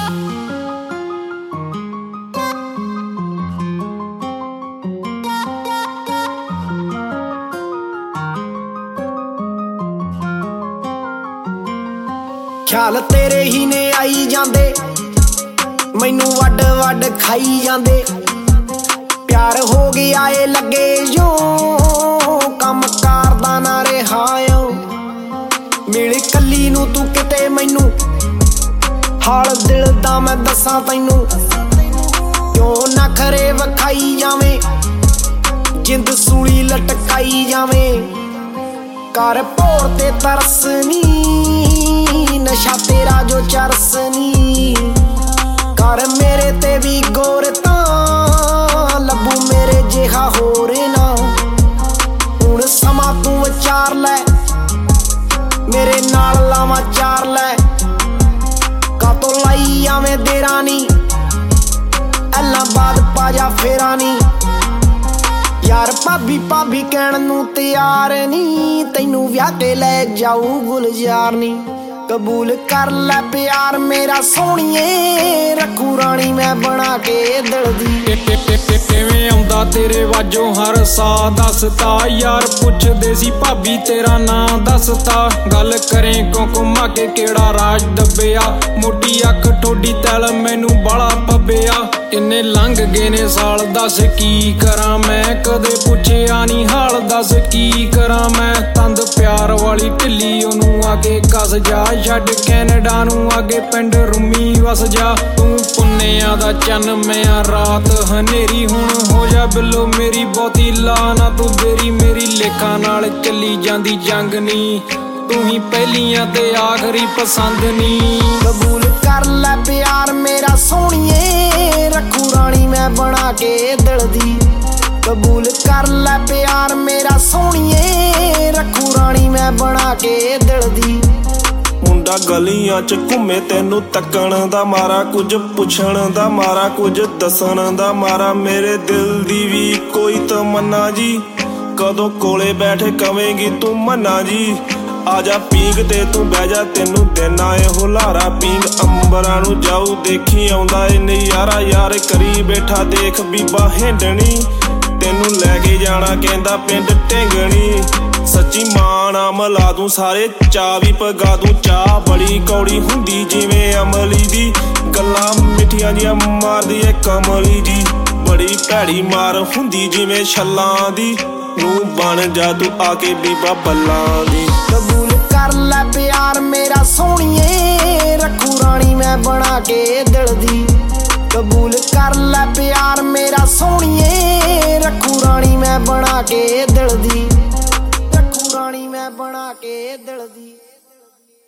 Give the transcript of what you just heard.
ख्याल तेरे ही ने आई जांदे मैनू वड वड खाई जांदे प्यार हो गया ए लगे जो कम करदा ना रहा मिल कली नू तू किते मैनू हाल दिल दा मैं दसां तैनू क्यों नखरे वखाई जावें जिंद सूली लटकाई जावें कर भोर ते तरस नी नशा तेरा जो चरस नी कर मेरे ते भी गोर तां लबू मेरे जिहा होर ना हुण समा तू विचार लै मेरे नाल लावां चार लै कातों लाई आवें देरा नी ऐलां बाद पा जा फेरा नी यार भाभी भाभी कहण नू तैयार नी तैनू व्याह के लै जाऊ गुलजार नी कबूल कर लै प्यार मेरा सोहणीए रखू रानी मैं बना के दिल दी किवें आउंदा तेरे वाजों हर सा दसता यार पुछदे सी भाभी तेरा नां दसता गल करें कुकुमा के केड़ा राज दब्बिया मोटी अख ठोडी तैल मैनू बाला पब्बिया इन्ने लंघ गए ने साल दस की करा मैं कदे पुछया नी हाल दस की करा मैं तंद प्यार वाली ढिली ओनू आगे कस जा छड्ड कैनेडा नू आगे पिंड रूमी वस जा तू पुन्नेया दा चन मैं रात हनेरी हुण हो जा बिल्लो मेरी बहुती ला ना तू देरी मेरी लेखा नाल चली जांदी जंग नी तू ही पहलियां ते आखरी पसंद नी कबूल कर लै प्यार मेरा सोहणीए रखू रानी मैं बना के दिल दी कबूल कर लै प्यार मेरा सोहणीए रखू रानी मैं बना के दिल दी मुंडा गलियां च घूमे तेनू तकण दा मारा कुछ पुछण दा मारा कुछ दसन दा मारा मेरे दिल दी भी कोई तमन्ना जी कदों कोले बैठे कवेंगी तू मन्ना जी आजा पींग ते तू बह जा तेनू देना ए हुलारा पींग अंबरां नू जाऊ देखी आउंदा ए नज़ारा यार करी बैठा देख बीबा हिंडनी तेनू लैके जाना कहंदा पिंड ढेंगणी सच्ची मां नाम ला दूं सारे चा भी पगा दूं चा बड़ी कौड़ी हुंदी जिवें अमली दी गल्लां मिठियां जियां मारदी ए कमली जी बड़ी भैड़ी मार हुंदी जिवें छल्लां दी नू बन जा तू आके बीबा बल्लां दी कबूल कर लै प्यार मेरा सोहणीए रखू रानी मैं बना के दिल दी कबूल कर लै प्यार मेरा सोहणीए रखू रानी मैं बना के दिल दी रखू रानी मैं बना के दिल दी।